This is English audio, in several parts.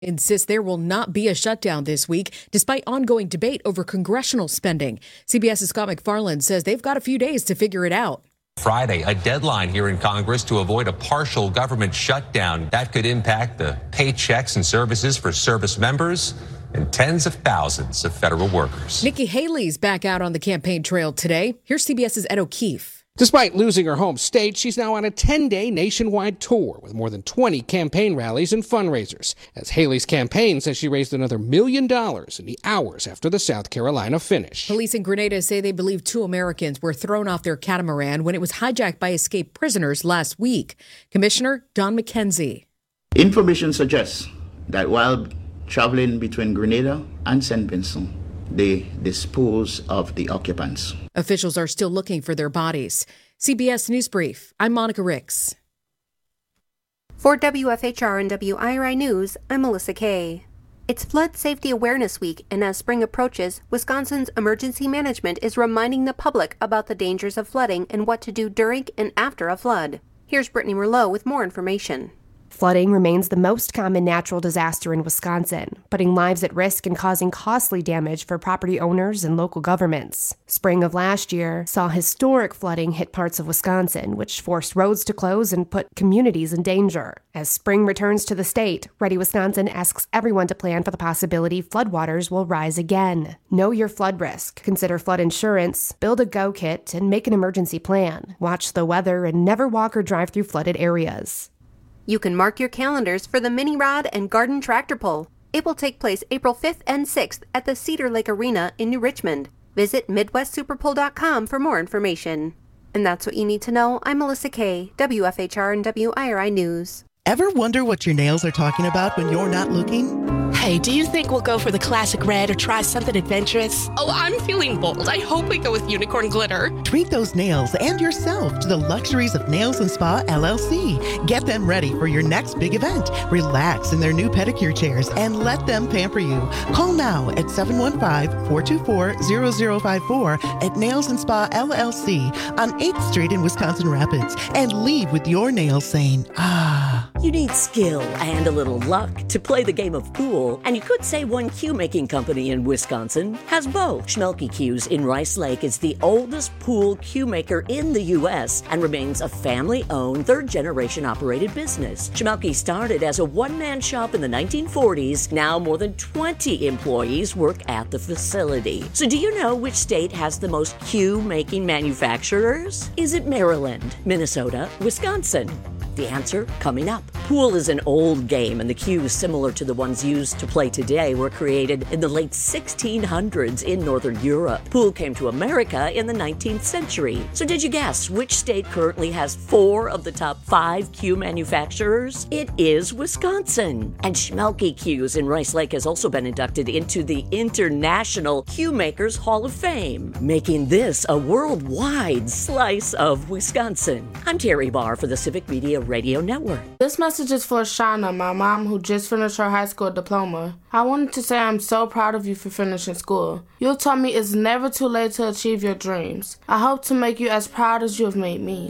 insists there will not be a shutdown this week, despite ongoing debate over congressional spending. CBS's Scott McFarland says they've got a few days to figure it out. Friday, a deadline here in Congress to avoid a partial government shutdown. That could impact the paychecks and services for service members and tens of thousands of federal workers. Nikki Haley's back out on the campaign trail today. Here's CBS's Ed O'Keefe. Despite losing her home state, she's now on a 10-day nationwide tour with more than 20 campaign rallies and fundraisers, as Haley's campaign says she raised another $1 million in the hours after the South Carolina finish. Police in Grenada say they believe 2 Americans were thrown off their catamaran when it was hijacked by escaped prisoners last week. Commissioner Don McKenzie. Information suggests that while traveling between Grenada and St. Vincent, they dispose of the occupants. Officials are still looking for their bodies. CBS News Brief, I'm Monica Ricks. For WFHR and WIRI News, I'm Melissa Kay. It's Flood Safety Awareness Week, and as spring approaches, Wisconsin's emergency management is reminding the public about the dangers of flooding and what to do during and after a flood. Here's Brittany Merlot with more information. Flooding remains the most common natural disaster in Wisconsin, putting lives at risk and causing costly damage for property owners and local governments. Spring of last year saw historic flooding hit parts of Wisconsin, which forced roads to close and put communities in danger. As spring returns to the state, Ready Wisconsin asks everyone to plan for the possibility floodwaters will rise again. Know your flood risk, consider flood insurance, build a go kit, and make an emergency plan. Watch the weather and never walk or drive through flooded areas. You can mark your calendars for the Mini Rod and Garden Tractor Pull. It will take place April 5th and 6th at the Cedar Lake Arena in New Richmond. Visit MidwestSuperPull.com for more information. And that's what you need to know. I'm Melissa Kay, WFHR and WIRI News. Ever wonder what your nails are talking about when you're not looking? Hey, do you think we'll go for the classic red or try something adventurous? Oh, I'm feeling bold. I hope we go with unicorn glitter. Treat those nails and yourself to the luxuries of Nails and Spa LLC. Get them ready for your next big event. Relax in their new pedicure chairs and let them pamper you. Call now at 715-424-0054 at Nails and Spa LLC on 8th Street in Wisconsin Rapids and leave with your nails saying, ah. You need skill and a little luck to play the game of pool, and you could say one cue-making company in Wisconsin has both. Schmelke Cues in Rice Lake is the oldest pool cue maker in the U.S. and remains a family-owned, third-generation operated business. Schmelke started as a one-man shop in the 1940s. Now more than 20 employees work at the facility. So do you know which state has the most cue-making manufacturers? Is it Maryland, Minnesota, Wisconsin? The answer coming up. Pool is an old game, and the cues similar to the ones used to play today were created in the late 1600s in Northern Europe. Pool came to America in the 19th century. So did you guess which state currently has 4 of the top 5 cue manufacturers? It is Wisconsin. And Schmelke Cues in Rice Lake has also been inducted into the International Cue Makers Hall of Fame, making this a worldwide slice of Wisconsin. I'm Terry Barr for the Civic Media Radio Network. This message is for Shauna, my mom, who just finished her high school diploma. I wanted to say I'm so proud of you for finishing school. You taught me it's never too late to achieve your dreams. I hope to make you as proud as you have made me.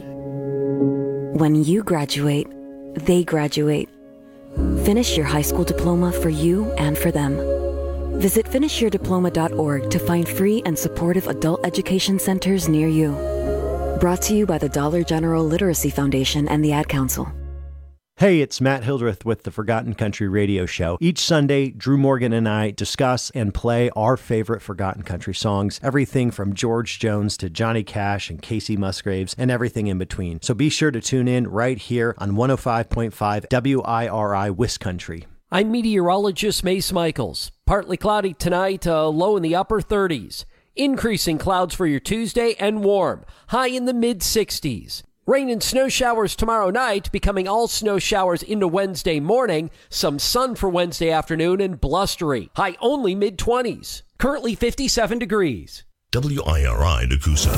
When you graduate, they graduate. Finish your high school diploma for you and for them. Visit finishyourdiploma.org to find free and supportive adult education centers near you. Brought to you by the Dollar General Literacy Foundation and the Ad Council. Hey, it's Matt Hildreth with the Forgotten Country Radio Show. Each Sunday, Drew Morgan and I discuss and play our favorite Forgotten Country songs, everything from George Jones to Johnny Cash and Casey Musgraves and everything in between. So be sure to tune in right here on 105.5 WIRI Wiscountry. I'm meteorologist Mace Michaels. Partly cloudy tonight, low in the upper 30s. Increasing clouds for your Tuesday and warm, high in the mid-60s. Rain and snow showers tomorrow night, becoming all snow showers into Wednesday morning. Some sun for Wednesday afternoon and blustery, high only mid-20s. Currently 57 degrees. WIRI Nakusa.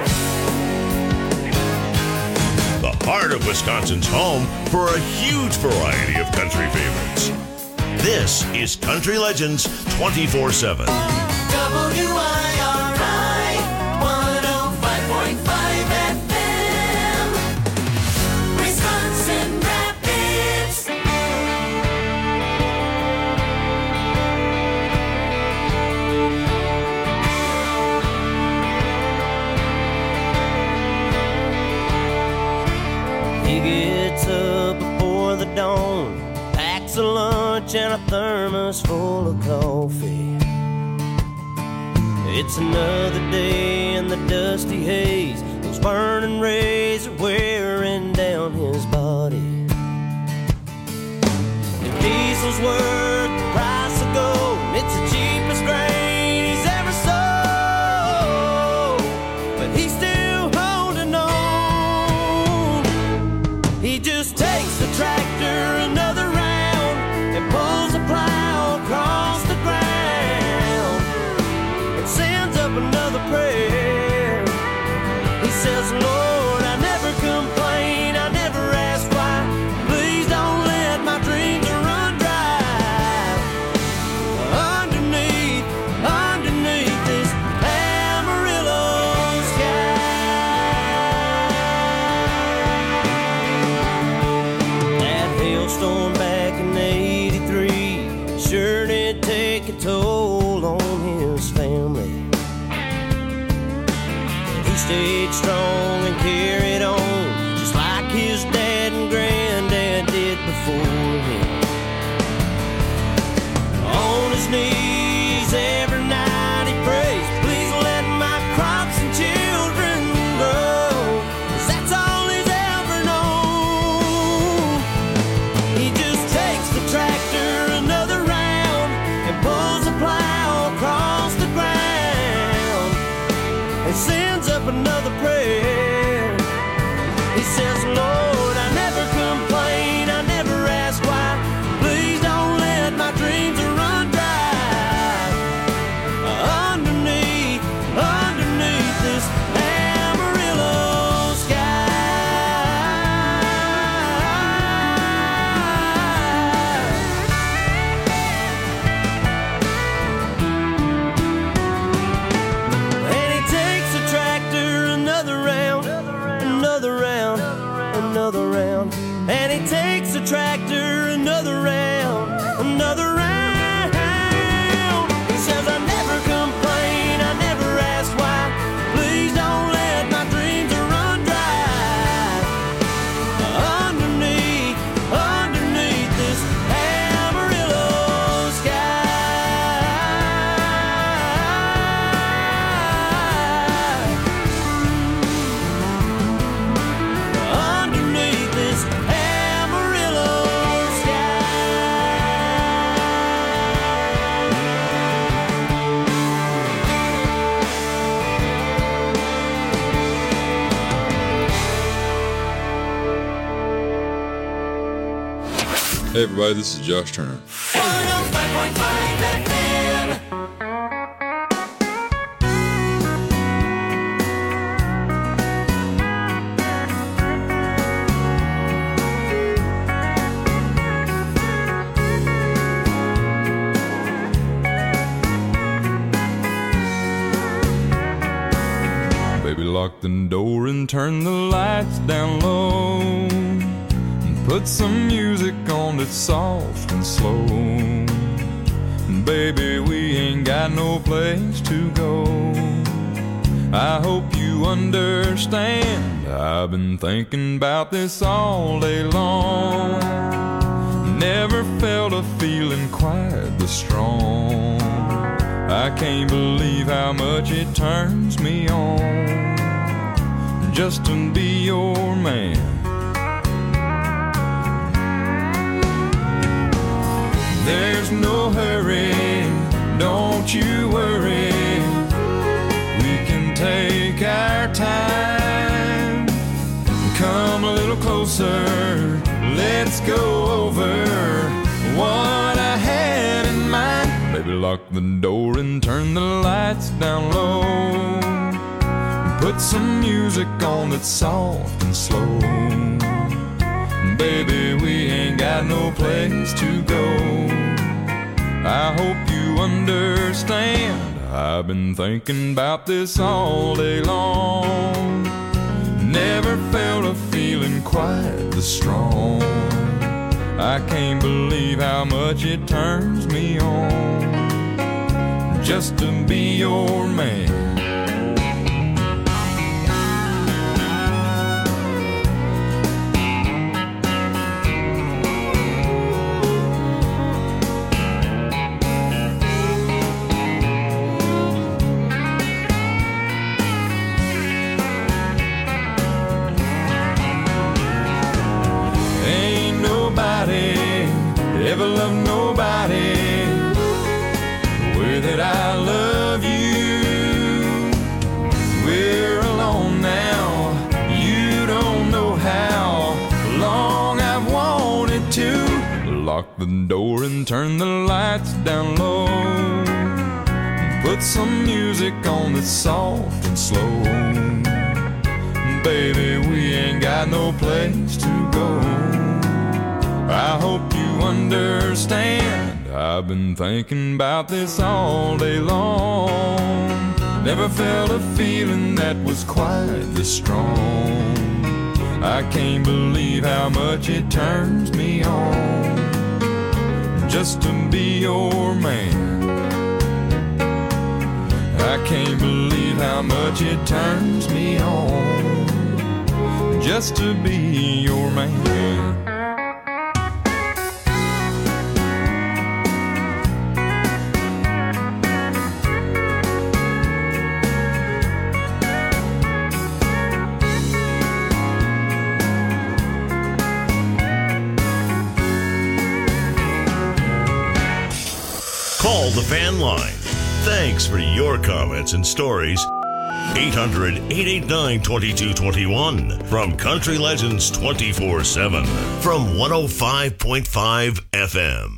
The heart of Wisconsin's home for a huge variety of country favorites. This is Country Legends 24/7. WIRI 105.5 FM, Wisconsin Rapids. dawn, packs of lunch and a thermos full of coffee. It's another day in the dusty haze. Those burning rays are wearing down his body. If diesel's worth the price of gold, it's the cheapest grain he's ever sold. But he's still holding on. He just takes the tractor another round and pulls the plow across the ground and sends up another prayer. He says, Lord, I never complain, I never ask why. Please don't let my dreams run dry. Underneath this Amarillo sky. That hailstorm back in '83 sure did take a toll on his family. He stayed strong and carried on, just like his dad and granddad did before him. On his knees every night he prays, please let my crops and children grow, 'cause that's all he's ever known. He just takes the tractor another round and pulls the plow across the ground and sends up another prayer. He says, Lord, I never complain, I never ask why. Please don't let my dreams run dry. Underneath this Amarillo sky. And he takes the tractor another round, another round, another round. And he takes the tractor another round, another round. He says, I never complain, I never ask why. Please don't let my dreams run dry. Underneath this Amarillo sky. Underneath this Amarillo sky. Hey everybody, this is Josh Turner. 105.5 FM. Baby, lock the door and turn the lights down low. And put some music on that's soft and slow. And baby, we ain't got no place to go. I hope you understand. I've been thinking about this all day long. Never felt a feeling quite this strong. I can't believe how much it turns me on just to be your man. There's no hurry, don't you worry. We can take our time. Come a little closer, let's go over what I had in mind. Baby, lock the door and turn the lights down low. Put some music on that's soft and slow. Baby, we ain't got no place to go. I hope you understand. I've been thinking about this all day long. Never felt a feeling quite this strong. I can't believe how much it turns me on just to be your man. the door and turn the lights down low. Put some music on that's soft and slow. Baby, we ain't got no place to go. I hope you understand. I've been thinking about this all day long. Never felt a feeling that was quite this strong. I can't believe how much it turns me on just to be your man. I can't believe how much it turns me on just to be your man. Call the fan line. Thanks for your comments and stories. 800-889-2221 from Country Legends 24/7 from 105.5 FM.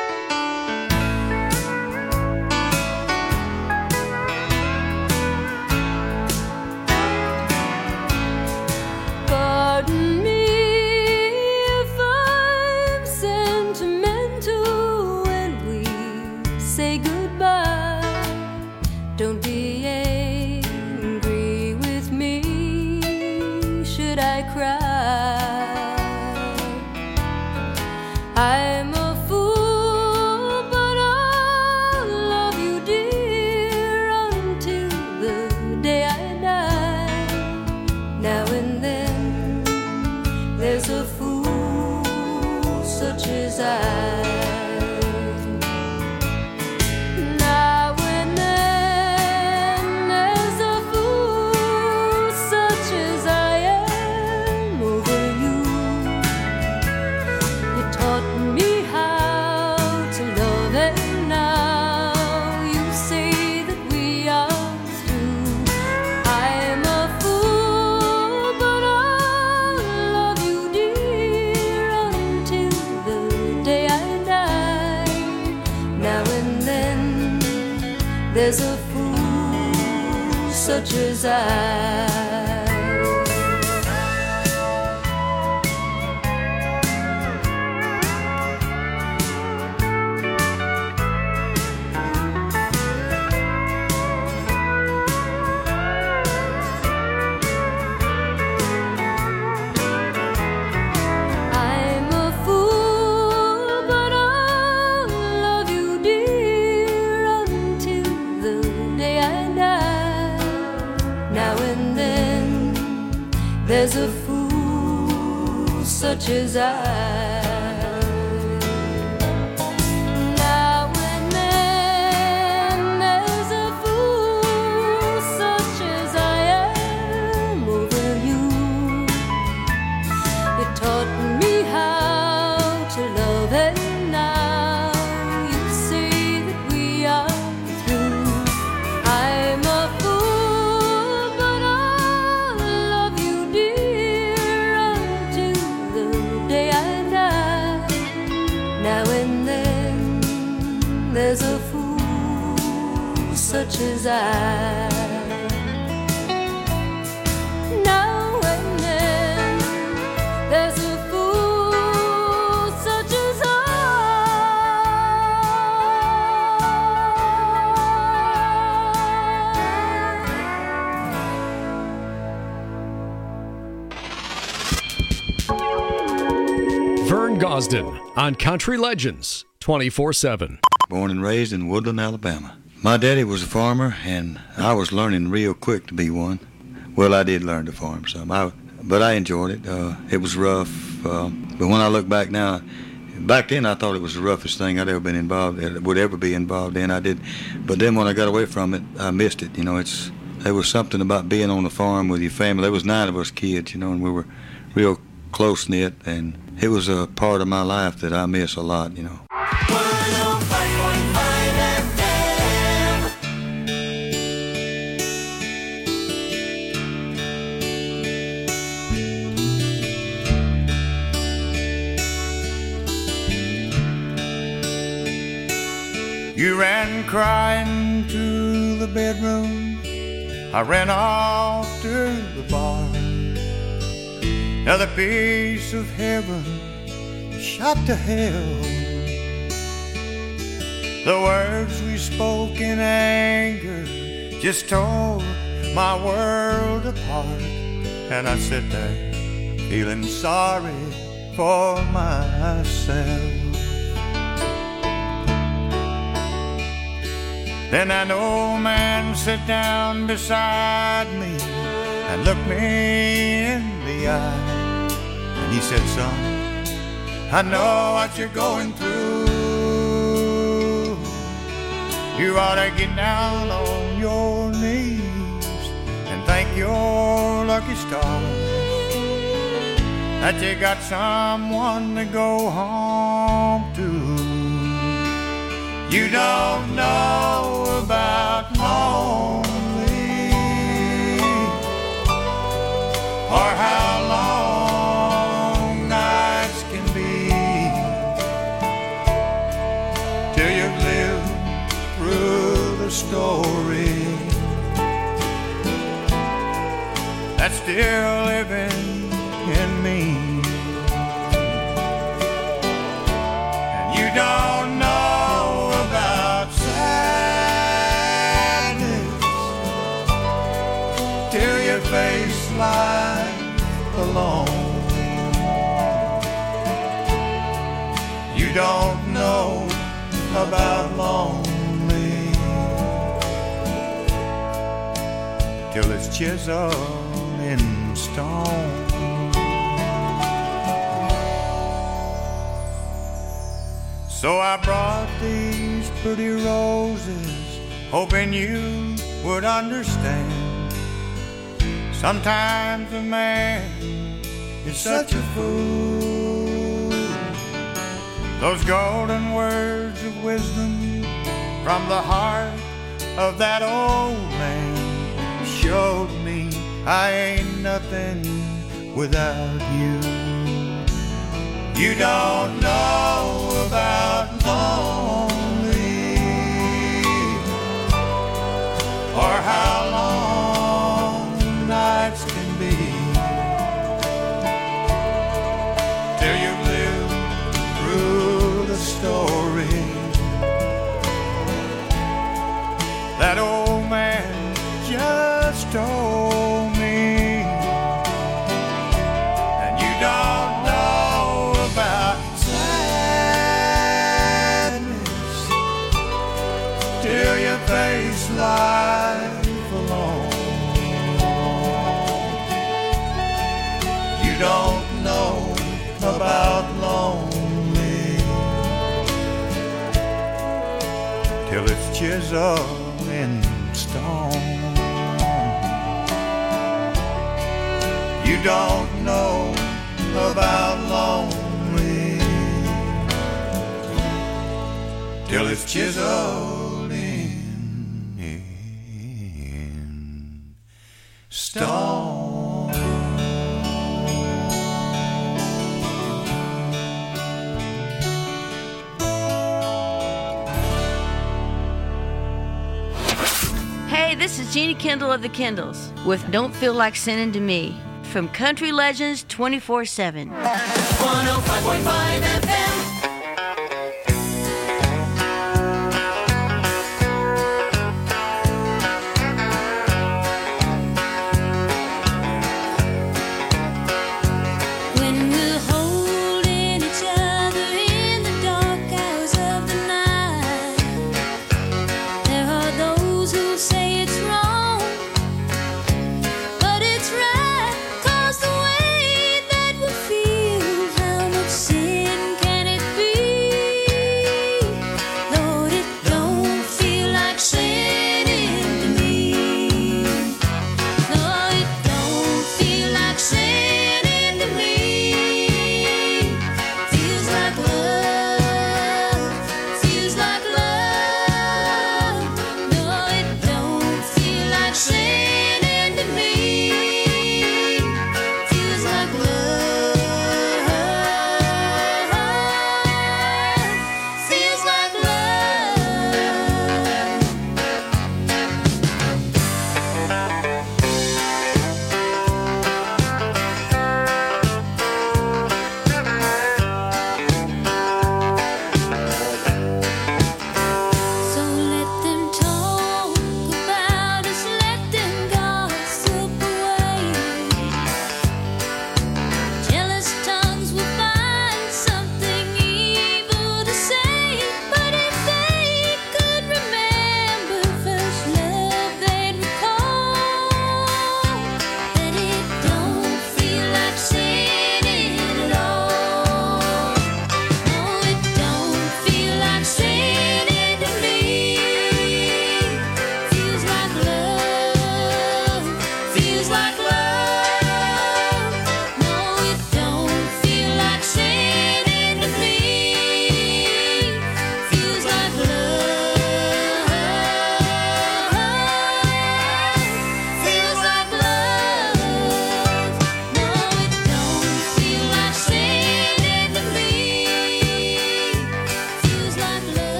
Pardon me if I'm sentimental when we say goodbye. Don't be angry with me should I cry. I'm a fool, but I'll love you, dear, until the day I die. Now and then there's a fool such as I. Now and then there's a fool such as I am over you. You taught me how to love, and now you say that we are through. I'm a fool, but I'll love you, dear, until the day I die. Now and then there's a fool such as I. I'm a fool, but I'll love you, dear, until the day I die. Now and then there's a fool such as I. Now and then there's a fool such as I am over you. You taught me how to love, and now you say that we are through. I'm a fool, but I'll love you, dear, until the day I die. Now and then there's a fool such as I. Now and then there's a fool such as I. Vern Gosden on Country Legends 24/7. Born and raised in Woodland, Alabama. My daddy was a farmer, and I was learning real quick to be one. Well, I did learn to farm some, but I enjoyed it. It was rough, but when I look back now, back then I thought it was the roughest thing I'd ever been involved in, would ever be involved in. I did, but then when I got away from it, I missed it. You know, there was something about being on the farm with your family. There was 9 of us kids, you know, and we were real close knit, and it was a part of my life that I miss a lot, you know. 105.5 FM. You ran crying to the bedroom, I ran off to the bar. Another piece of heaven shot to hell. The words we spoke in anger just tore my world apart. And I sit there feeling sorry for myself. Then an old man sat down beside me and looked me in the eye. And he said, son, I know what you're going through. You ought to get down on your knees and thank your lucky stars that you got someone to go home to. You don't know about lonely or how long nights can be till you've lived through the story that's still living in me. And you don't know till you face life alone. You don't know about lonely till it's chiseled in stone. So I brought these pretty roses, hoping you would understand. Sometimes a man is such a fool. Those golden words of wisdom from the heart of that old man showed me I ain't nothing without you. You don't know about lonely or how long nights can be till you've lived through the story that old man just told me. And you don't know about sadness till you face life alone. You don't know about lonely till it's chiseled in stone. You don't know about lonely till it's chiseled in stone. Hey, this is Jeannie Kendall of the Kendalls with Don't Feel Like Sinning to Me from Country Legends 24/7. 105.5 FM. When we're holding each other in the dark hours of the night, there are those who say it's wrong, but it's right, 'cause the way that we feel, how much sin can it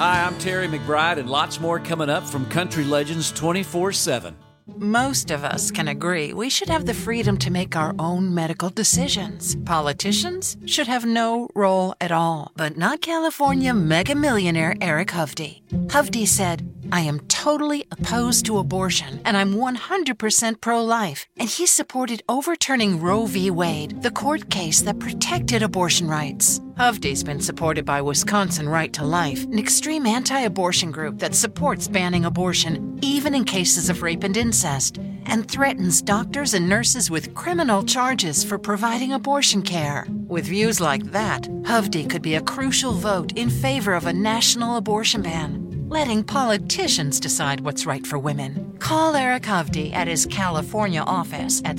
Hi, I'm Terry McBride, and lots more coming up from Country Legends 24/7. Most of us can agree we should have the freedom to make our own medical decisions. Politicians should have no role at all, but not California mega millionaire Eric Hovde. Hovde said, "I am totally opposed to abortion, and I'm 100% pro-life." And he supported overturning Roe v. Wade, the court case that protected abortion rights. Hovde's been supported by Wisconsin Right to Life, an extreme anti-abortion group that supports banning abortion, even in cases of rape and incest, and threatens doctors and nurses with criminal charges for providing abortion care. With views like that, Hovde could be a crucial vote in favor of a national abortion ban, letting politicians decide what's right for women. Call Eric Hovde at his California office at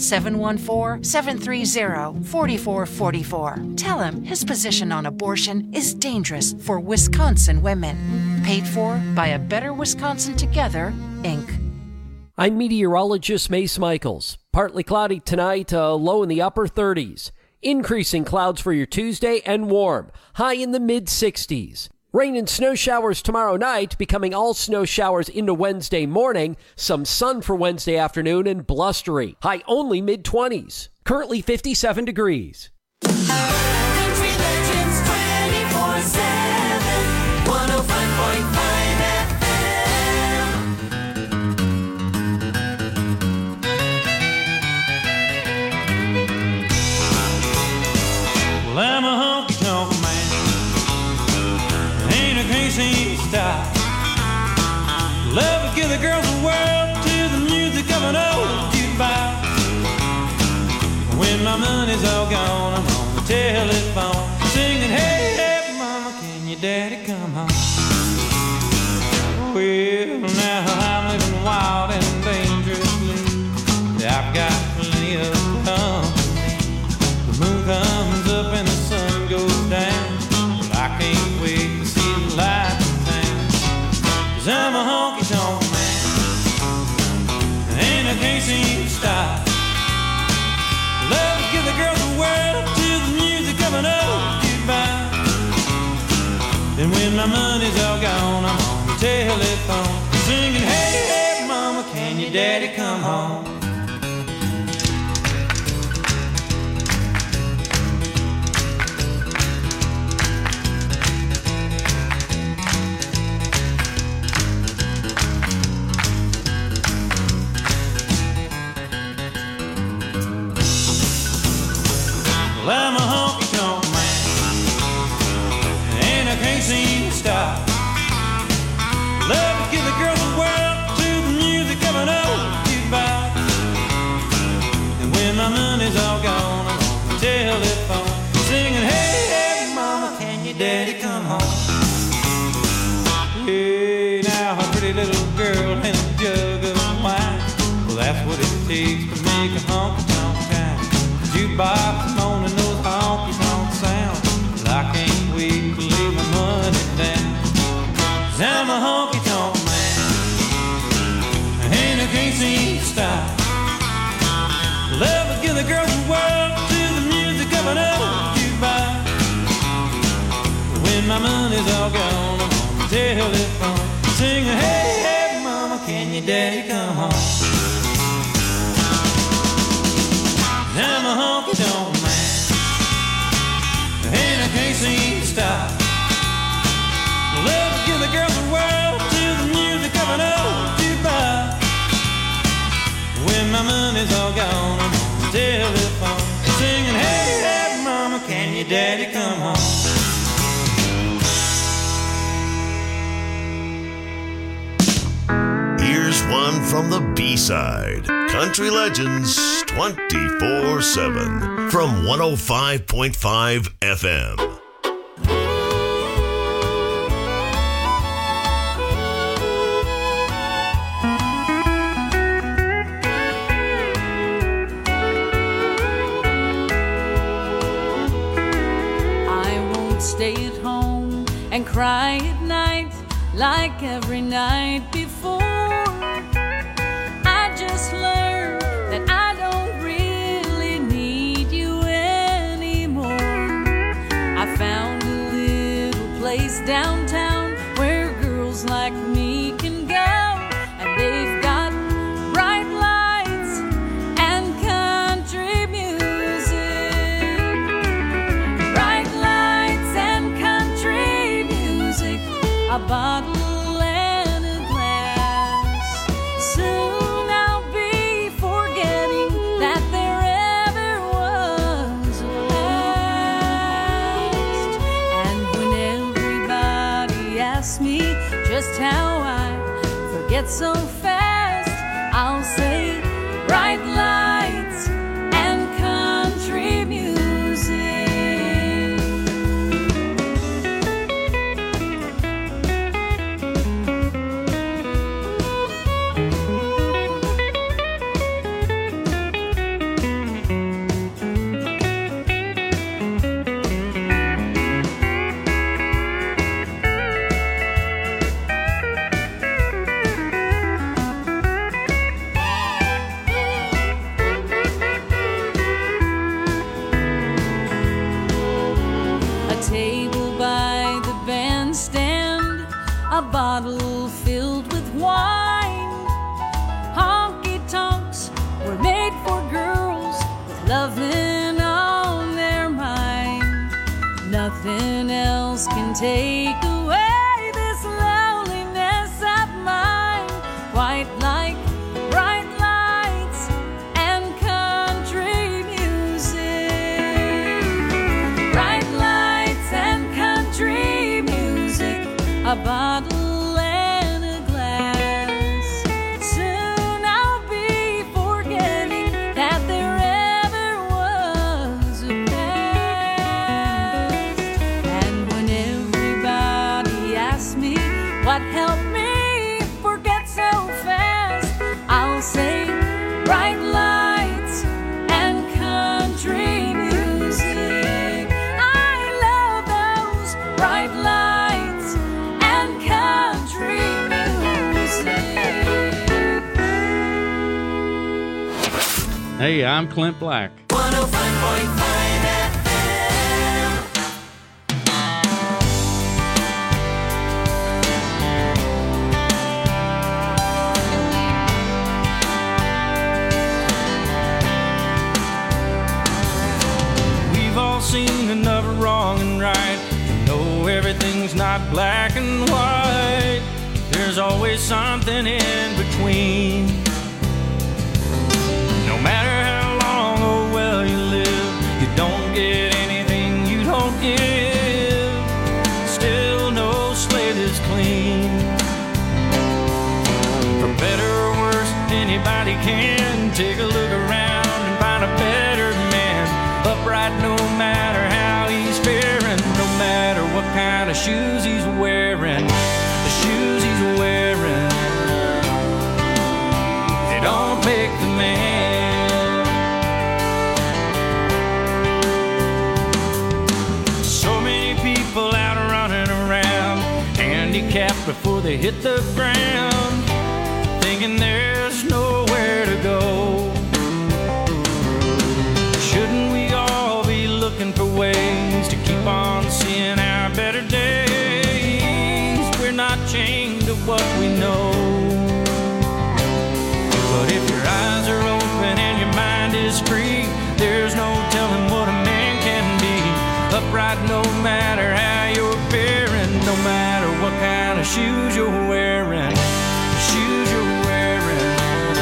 714-730-4444. Tell him his position on abortion is dangerous for Wisconsin women. Paid for by A Better Wisconsin Together, Inc. I'm meteorologist Mace Michaels. Partly cloudy tonight, low in the upper 30s. Increasing clouds for your Tuesday and warm, high in the mid-60s. Rain and snow showers tomorrow night, becoming all snow showers into Wednesday morning. Some sun for Wednesday afternoon and blustery. High only mid-20s. Currently 57 degrees. Country Legends 24/7, 105.5 FM. Well, I'm a honky-tonk man. Ain't a crazy style. Love to give the girls the world to the music of an old jukebox. When my money's all gone, I'm on the telephone singing, "Hey, hey, mama, can your daddy come home?" Well, now I'm living wild and dangerously. I've got plenty of company. The moon comes up and the sun goes down. Well, I can't wait to see the light in town. 'Cause I'm a honky-tonk man, and I can't seem to stop. Love to give the girls the world to the music of an old jukebox. And when my money's all gone, I'm on the telephone singing, "Hey, hey, mama, can your daddy come home?" Well, I'm a honky-tonk man, and I can't seem to stop. Love to give the girls the world to the music of an old jukebox. And when my money's all gone, I'm on the telephone singing, "Hey, hey, mama, can your daddy come home?" Hey, now a pretty little girl and a jug of wine. Well, that's what it takes to make a honky-tonk town. Jukebox moaning those honky-tonk sounds. Well, I can't wait to lay my money down. 'Cause I'm a honky-tonk man, and I can't seem to stop. Love to give the girls the world to the music of an old jukebox. When my money's all gone, I'm on the telephone singing, "Hey, hey, mama, can your daddy come home?" I'm a honky-tonk man, and I can't seem to stop. Love to give the girls the world to the music of an old jukebox. When my money's all gone, I'm on the telephone singing, "Hey, hey, mama, can your daddy come home?" Here's one from the B-side. Country Legends 24/7 from 105.5 FM. I won't stay at home and cry at night like every night before. I just learned that I don't really need you anymore. I found a little place downtown where a bottle and a glass. Soon I'll be forgetting that there ever was a past. And when everybody asks me just how I forget so fast, I'll say bright lights and country music. A bottle filled with wine. Honky-tonks were made for girls with loving on their mind. Nothing else can take away this loneliness of mine. Quite like bright lights and country music. Bright lights and country music. A bottle and a glass. Soon I'll be forgetting that there ever was a past. And when everybody asks me what helped me forget so fast, I'll say bright lights and country music. I love those bright lights. Hey, I'm Clint Black. 105.5 FM. We've all seen enough of wrong and right to know everything's not black and white. There's always something in between. No matter how long or well you live, you don't get anything you don't give. Still no slate is clean. For better or worse, anybody can take a look around and find a better man. Upright no matter how he's faring, no matter what kind of shoes he's wearing. The shoes he's wearing, they don't make the man. Handicapped before they hit the ground, thinking there's nowhere to go. Shouldn't we all be looking for ways to keep on seeing our better days? We're not chained to what we know. But if your eyes are open and your mind is free, there's no telling what a man can be. Upright no matter how you're faring, no matter what kind of shoes you're wearing. The shoes you're wearing,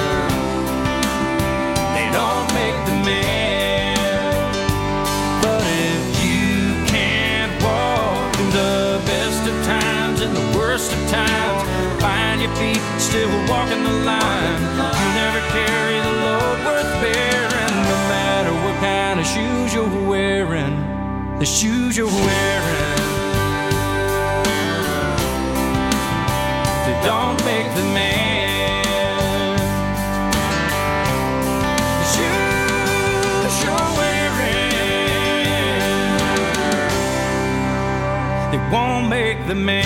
they don't make the man. But if you can't walk through the best of times and the worst of times, find your feet still walking the line, you'll never carry the load worth bearing. No matter what kind of shoes you're wearing, the shoes you're wearing, they don't make the man. The shoes you're wearing, they won't make the man.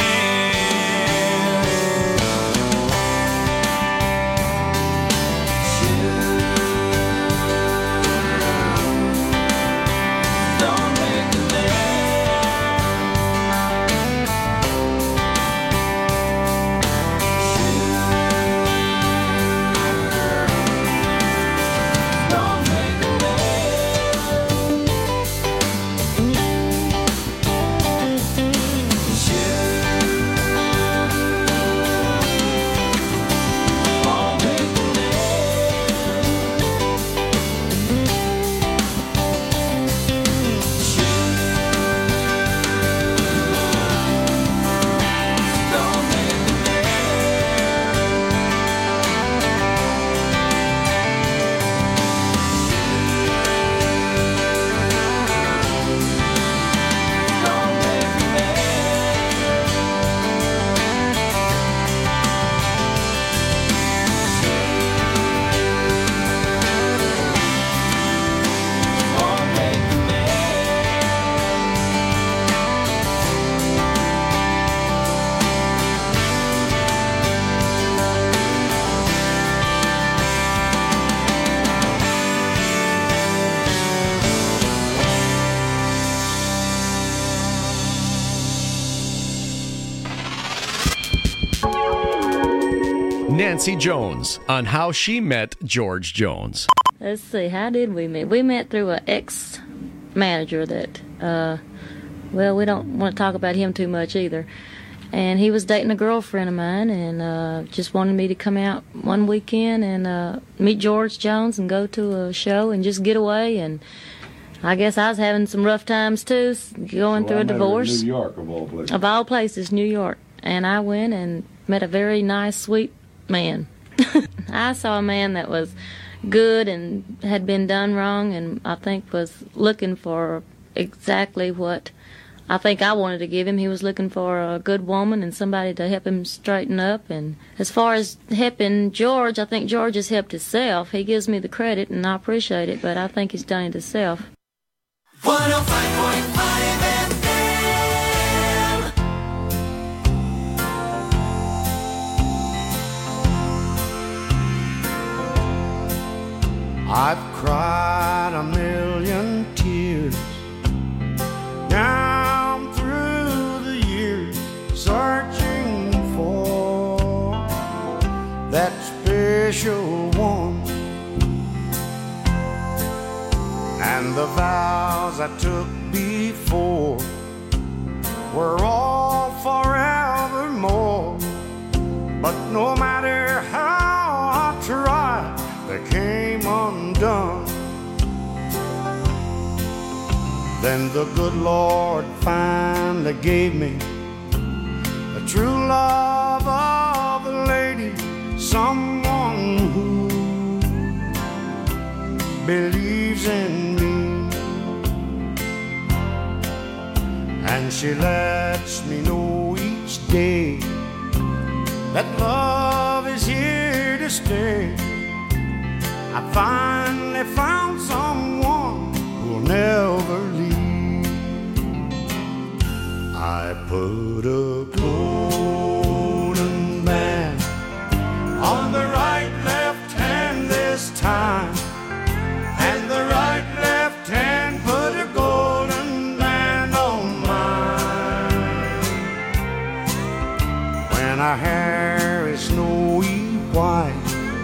Nancy Jones on how she met George Jones. Let's see, how did we meet? We met through an ex-manager that, well, we don't want to talk about him too much either. And he was dating a girlfriend of mine and just wanted me to come out one weekend and meet George Jones and go to a show and just get away. And I guess I was having some rough times too, going through a divorce. New York, of all places. Of all places, New York. And I went and met a very nice, sweet man. I saw a man that was good and had been done wrong, and I think was looking for exactly what I think I wanted to give him. He was looking for a good woman and somebody to help him straighten up. And as far as helping George, I think George has helped himself. He gives me the credit, and I appreciate it, but I think he's done it himself. 105.5 FM. I've cried a million tears down through the years, searching for that special one. And the vows I took before were all forevermore. But no matter how I tried, they came undone. Then the good Lord finally gave me the true love of a lady, someone who believes in me. And she lets me know each day that love is here to stay. I finally found someone who'll never leave. I put a golden band on the right left hand this time, and the right left hand put a golden band on mine. When our hair is snowy white,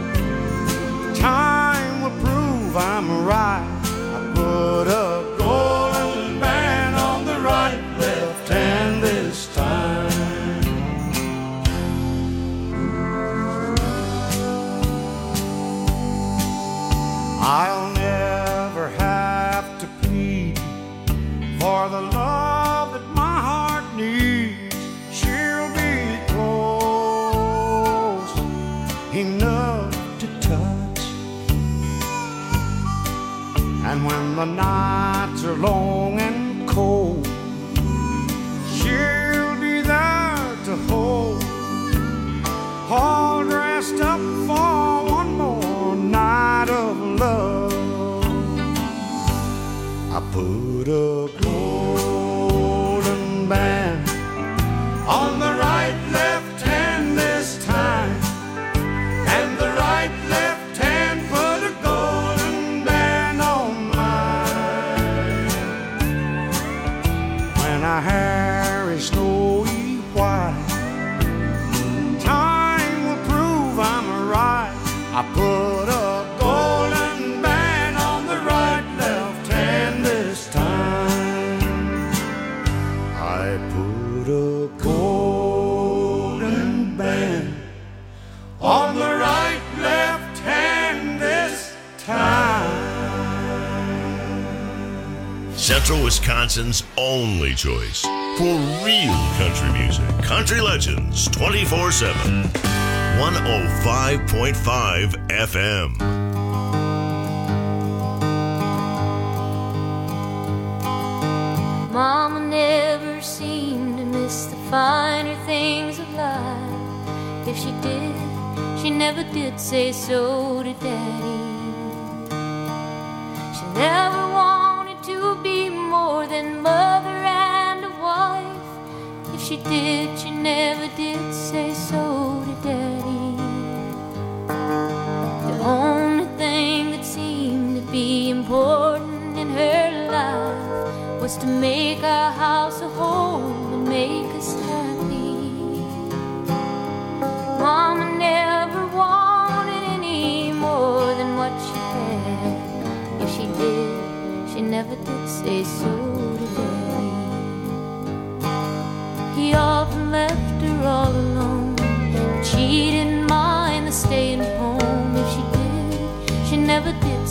time will prove I'm right. I put a golden band on the right left hand this time. I'll never have to plead for the love that my heart needs. She'll be close enough to touch. And when the nights are long and cold, she'll be there to hold, all dressed up for one more night of love. I put a golden band on the right left hand this time, and the right left hand put a golden band on mine. When our hair is snowy white, time will prove I'm right. I put a golden band on the right left hand this time. I put a golden band on the right left hand this time. Central Wisconsin's only choice for real country music. Country Legends 24/7. 105.5 FM. Mama never seemed to miss the finer things of life. If she did, she never did say so to Daddy. She never wanted to be more than mother and a wife. If she did, she never did say so to Daddy. The only thing that seemed to be important in her life was to make our house a home and make us happy. Mama never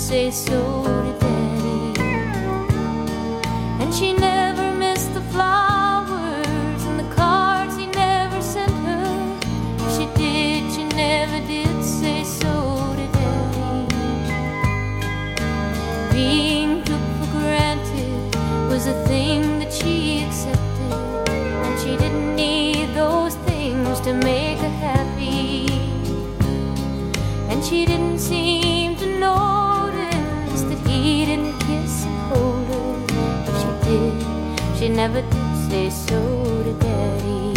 say so to Daddy. And she never missed the flowers and the cards he never sent her. If she did, she never did say so to Daddy. Being took for granted was a thing that she accepted, and she didn't need those things to make her happy. And she didn't seem to notice that he didn't kiss and hold her. If she did, she never did say so to Daddy.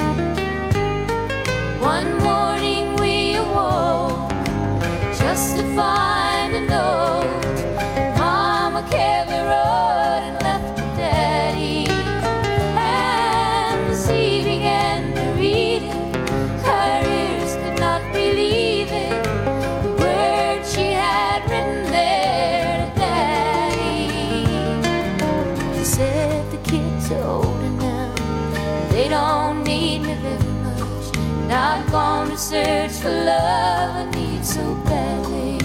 One morning we awoke just to find a note. Mama carefully wrote and left to Daddy. And as he began to read it, her ears could not believe it. The words she had written there to Daddy. She said the kids are older now, they don't need me very much. And I've gone to search for love I need so badly.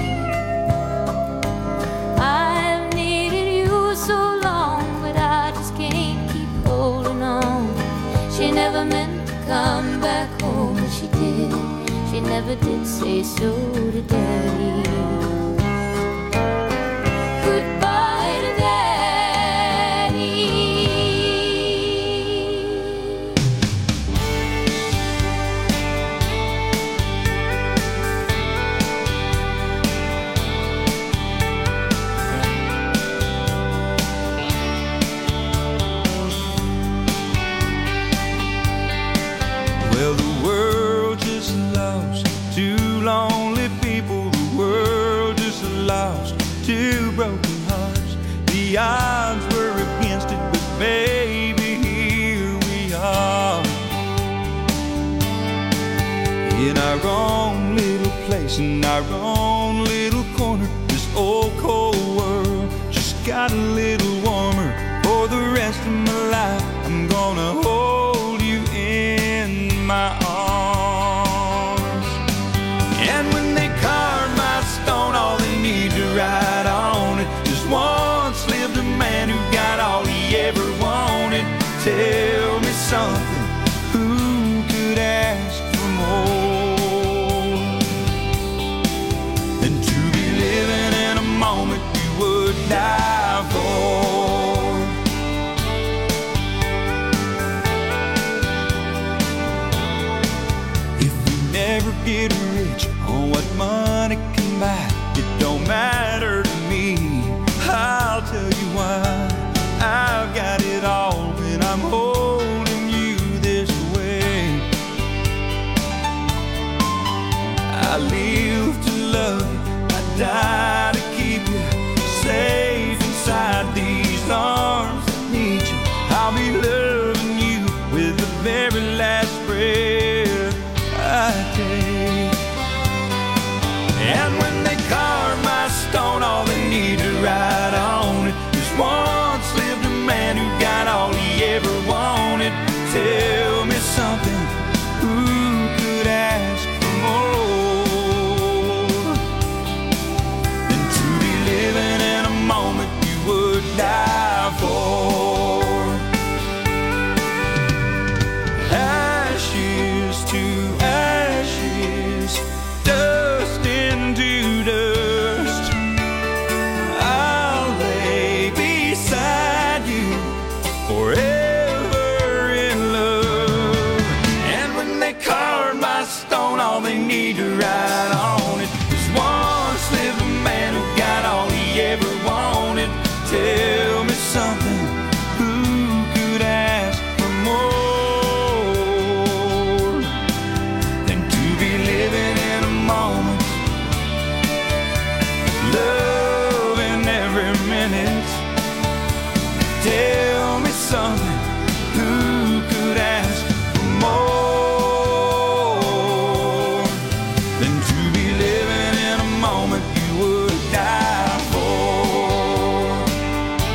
I've needed you so long, but I just can't keep holding on. She never meant to come back home, but she did. She never did say so to Daddy. Goodbye to Daddy. Well, the world just lost two lonely people. The world just lost two broken hearts. The odds were against it, but baby, here we are. In our own little place, in our own little corner. This old cold world just got a little warmer. For the rest of my life, I'm gonna hold you in my arms. And when they carve my stone, all they need to write on it, just once lived a man who got all he ever wanted. Tell me something, who could ask for more than to be living in a moment you would die for? Never get rich on what money can buy. It don't matter to me, I'll tell you why. I've got it all when I'm holding you this way. I live to love you, I die to keep you safe inside these arms that need you. I'll be loving you with the very last breath I take. And when they carve my stone, all they need to write on it is once lived a man who got all he ever wanted. Tell me something, who could ask for more than to be living in a moment you would die for? Ashes to ashes, dust into dust. I'll lay beside you forever in love. And when they carve my stone, all they need to write on it is once lived a man who got all he ever wanted. Tell me something, who could ask for more than to be living in a moment, loving every minute? Tell me something, who could ask for more than to be living in a moment you would die for?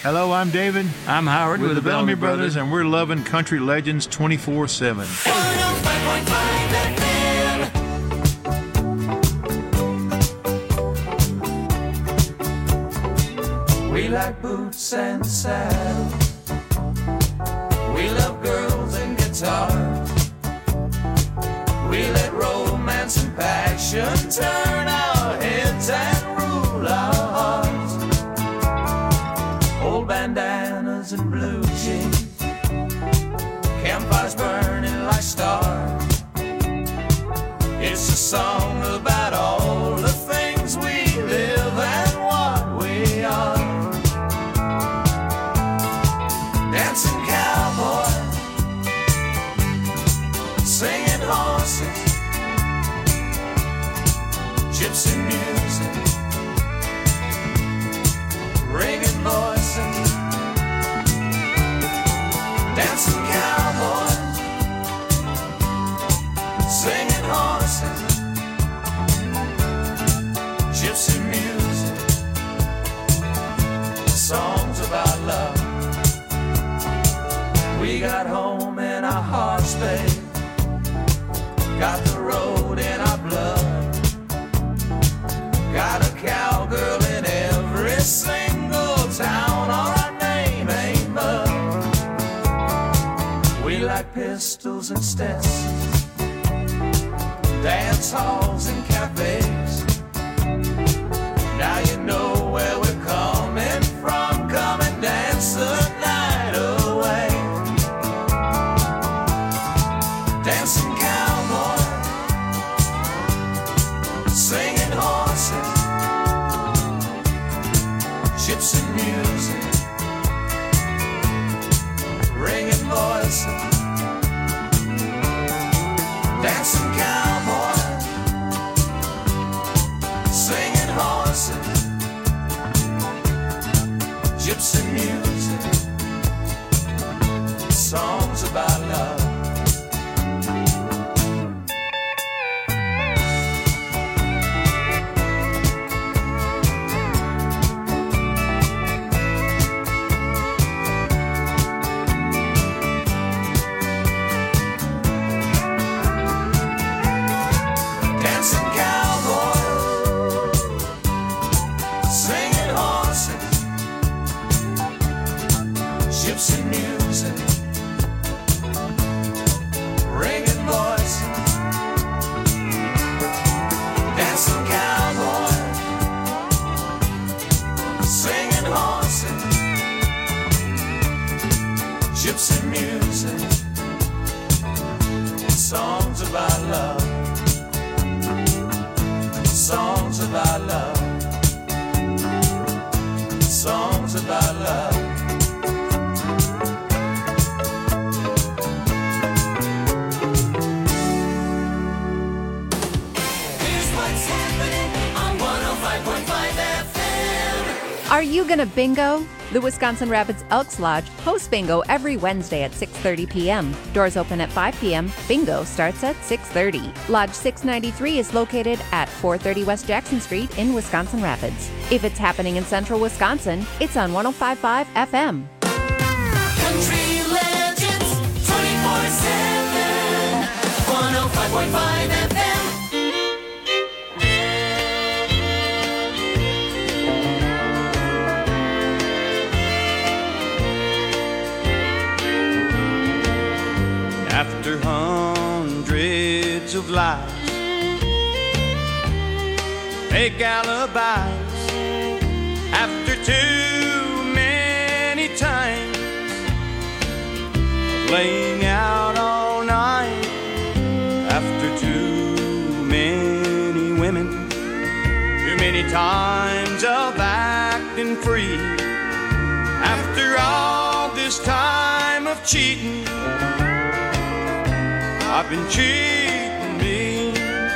Hello, I'm David. I'm Howard with the Bellamy Brothers, and we're loving Country Legends 24/7. 105.5 FM. We like boots and saddles. We love girls and guitars. We let romance and passion turn our heads and rule our hearts. Old bandanas and blue jeans, campfires burning like stars. It's a song about all the things we live and what we are. Dancing cowboy, singing horses, gypsy music, ringing voices. Dancing cowboy, singing horses, gypsy music, songs about love. We got home in our hearts, babe. Got the road in our blood. Got a cowgirl in every single town, or our name ain't mud. We like pistols and Stetsons, dance halls and cafes. Now you know where we're coming from. Come and dance the night away. Dancing cowboy, singing horses, gypsy music, ringing voices. Dancing cowboy, singing horses, gypsy music, songs about love. Gypsy music, ringing voices. Dancing cowboy, singing horses. Gypsy music, songs about love. Songs about love. Songs about love. Are you gonna bingo? The Wisconsin Rapids Elks Lodge hosts bingo every Wednesday at 6:30 p.m. Doors open at 5 p.m. Bingo starts at 6:30. Lodge 693 is located at 430 West Jackson Street in Wisconsin Rapids. If it's happening in central Wisconsin, it's on 105.5 FM. Country Legends 24/7. 105.5 FM. After hundreds of lies, fake alibis, after too many times laying out all night, after too many women, too many times of acting free, after all this time of cheating, I've been cheating me.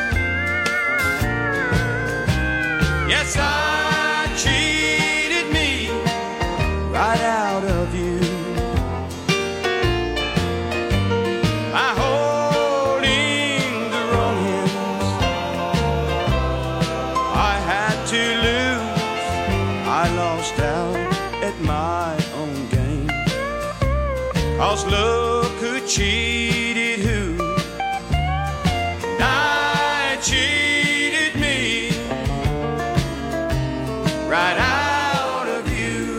Yes, I cheated me right out of you by holding the wrong hands. I had to lose. I lost out at my 'cause look who cheated who. I cheated me right out of you.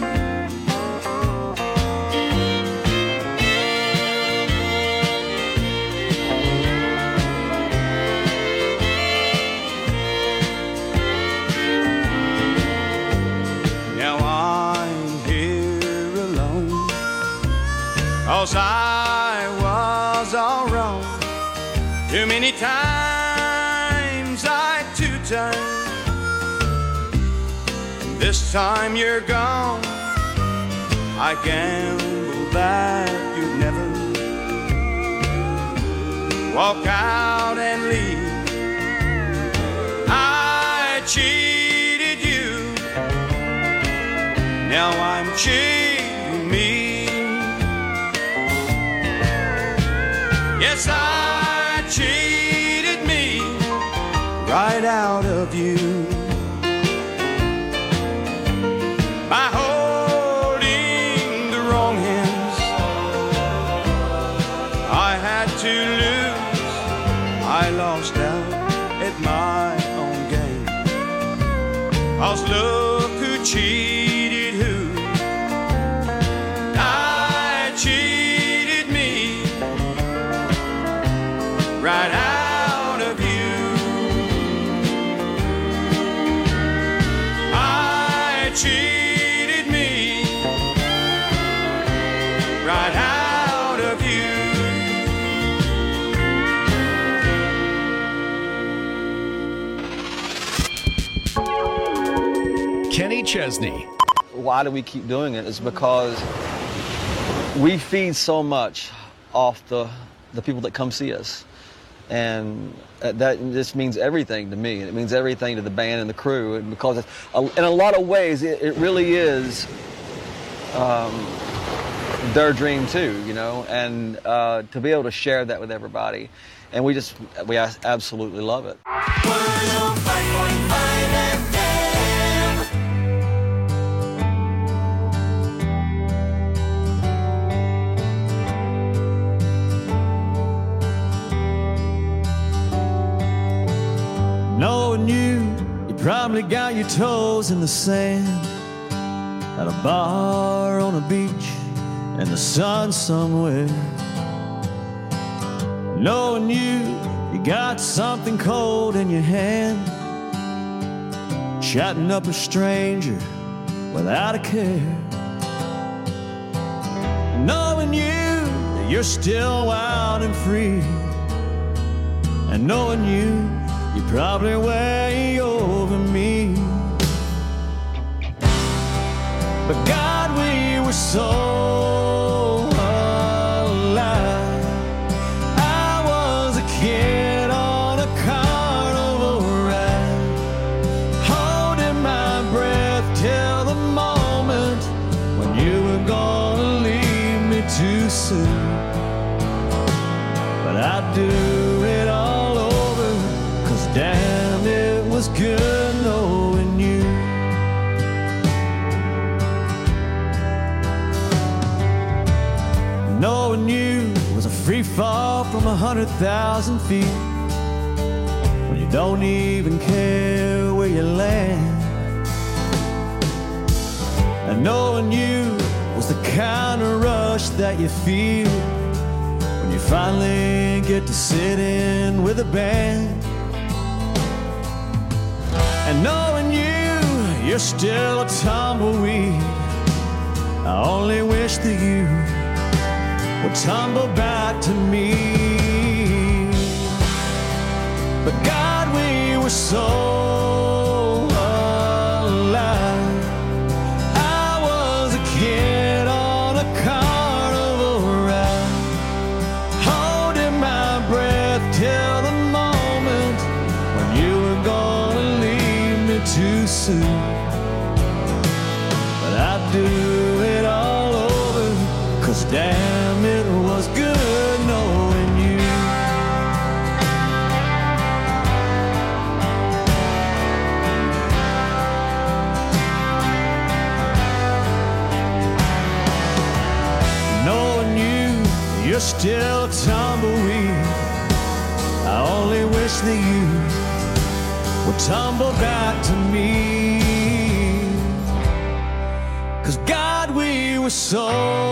Now I'm here alone, 'cause I was all wrong. Too many times I two-turned. This time you're gone. I gamble that you'd never walk out and leave. I cheated you. Now I'm cheating me. Yes, I cheated me right out of you. By holding the wrong hands, I had to lose. I lost out at my own game. 'Cause look who cheated who. I cheated me right out of you. I cheated me right out of you. Kenny Chesney. Why do we keep doing it? It's because we feed so much off the people that come see us. And that just means everything to me. It means everything to the band and the crew. And because in a lot of ways, it really is their dream too, you know, and to be able to share that with everybody. And we absolutely love it. 105.5 FM. Knowing you probably got your toes in the sand at a bar on a beach in the sun somewhere. Knowing you got something cold in your hand, chatting up a stranger without a care. Knowing you that you're still wild and free, and knowing you're probably way over me. But God, we were so alive. I was a kid on a carnival ride, holding my breath till the moment when you were gonna leave me too soon. But I'd do it all over, 'cause damn, it was good knowing you. Knowing you was a free fall from 100,000 feet, when you don't even care where you land. And knowing you was the kind of rush that you feel when you finally get to sit in with a band. And knowing you're still a tumbleweed, I only wish that you would tumble back to me. But God, we were so alive. I was a kid on a carnival ride, holding my breath till the moment when you were gonna leave me too soon. But I'd do it all over, 'cause damn, it was good knowing you. Knowing you the youth what tumble got to me. 'Cause God, we were so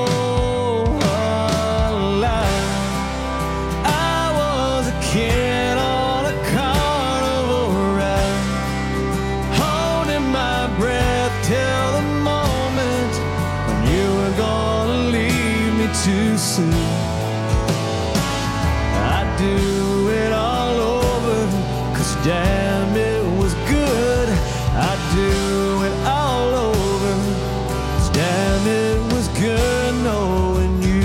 alive. I was a kid on a carnival ride, holding my breath till the moment when you were gonna leave me too soon. I'd do it all over, 'cause damn, it was good. I'd do it all over, 'cause damn, it was good knowing you.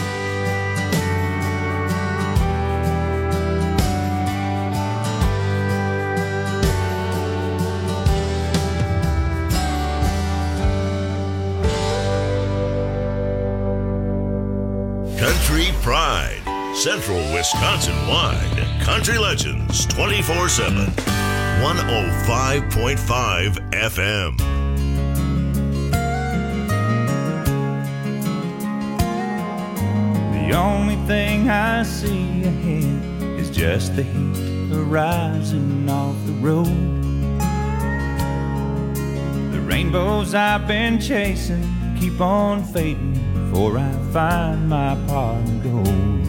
Country Pride, Central Wisconsin-wide. Country Legends 24/7. 105.5 FM. The only thing I see ahead is just the heat arising off the road. The rainbows I've been chasing keep on fading before I find my pot of gold.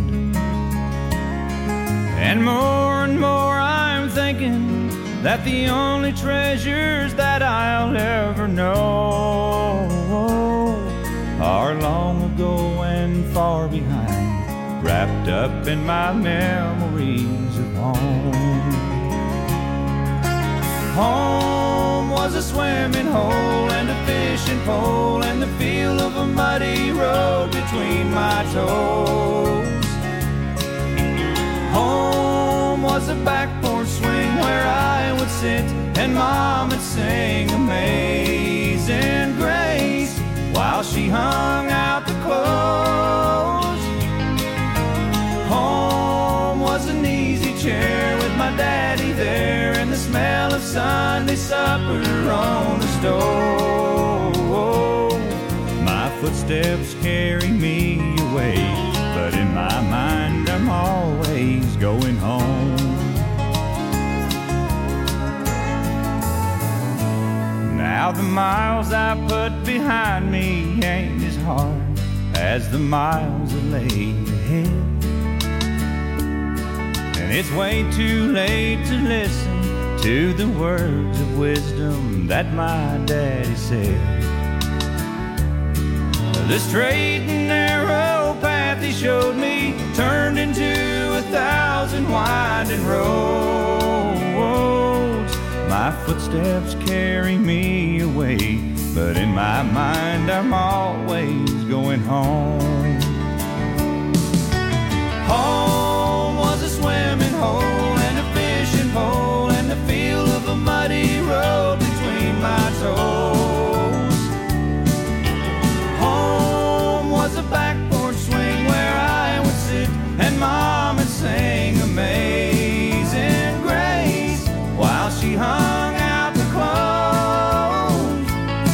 And more I'm thinking that the only treasures that I'll ever know are long ago and far behind, wrapped up in my memories of home. Home was a swimming hole and a fishing pole and the feel of a muddy road between my toes. Home was a back porch swing where I would sit and Mom would sing Amazing Grace while she hung out the clothes. Home was an easy chair with my daddy there and the smell of Sunday supper on the stove. My footsteps carry me away, but in my mind I'm always going home. Now the miles I put behind me ain't as hard as the miles that lay ahead. And it's way too late to listen to the words of wisdom that my daddy said. The straight and narrow path he showed me turned into 1,000 winding roads. My footsteps carry me away, but in my mind I'm always going home. Home was a swimming hole and a fishing pole and the feel of a muddy road between my toes. Home was a back porch swing where I would sit and Mom would sing Amazing Grace while she hung out the clothes.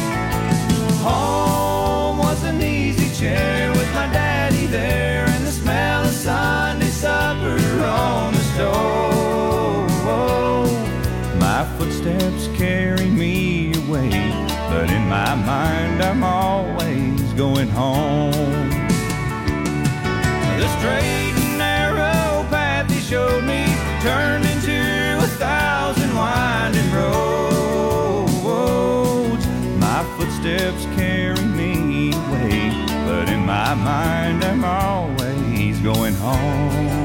Home was an easy chair with my daddy there and the smell of Sunday supper on the stove. My footsteps carry me away, but in my mind I'm always going home. The straight and narrow path he showed me turned into 1,000 winding roads. My footsteps carry me away, but in my mind I'm always going home.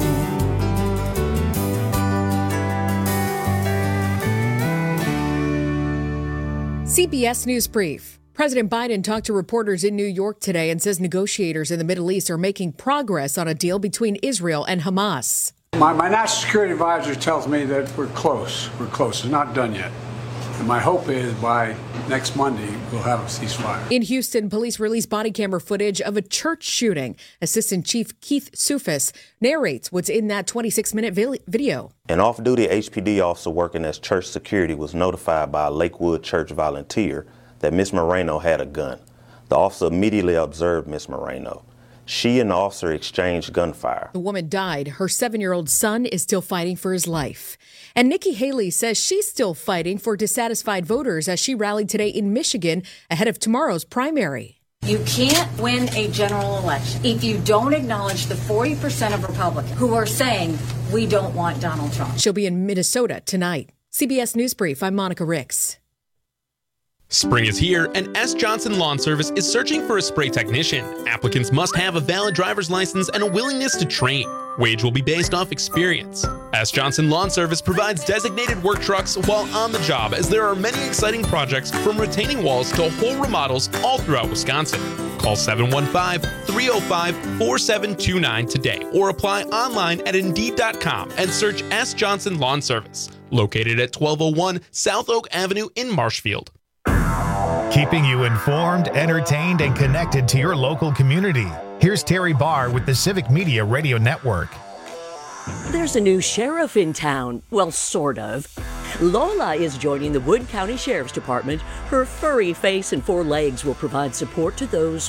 CBS News Brief. President Biden talked to reporters in New York today and says negotiators in the Middle East are making progress on a deal between Israel and Hamas. My national security advisor tells me that we're close. We're close. It's not done yet. And my hope is by next Monday, we'll have a ceasefire. In Houston, police released body camera footage of a church shooting. Assistant Chief Keith Sufis narrates what's in that 26-minute video. An off-duty HPD officer working as church security was notified by a Lakewood church volunteer that Miss Moreno had a gun. The officer immediately observed Miss Moreno. She and the officer exchanged gunfire. The woman died. Her 7-year-old son is still fighting for his life. And Nikki Haley says she's still fighting for dissatisfied voters as she rallied today in Michigan ahead of tomorrow's primary. You can't win a general election if you don't acknowledge the 40% of Republicans who are saying we don't want Donald Trump. She'll be in Minnesota tonight. CBS News Brief, I'm Monica Ricks. Spring is here, and S. Johnson Lawn Service is searching for a spray technician. Applicants must have a valid driver's license and a willingness to train. Wage will be based off experience. S. Johnson Lawn Service provides designated work trucks while on the job, as there are many exciting projects from retaining walls to whole remodels all throughout Wisconsin. Call 715-305-4729 today or apply online at Indeed.com and search S. Johnson Lawn Service, located at 1201 South Oak Avenue in Marshfield. Keeping you informed, entertained, and connected to your local community. Here's Terry Barr with the Civic Media Radio Network. There's a new sheriff in town. Well, sort of. Lola is joining the Wood County Sheriff's Department. Her furry face and 4 legs will provide support to those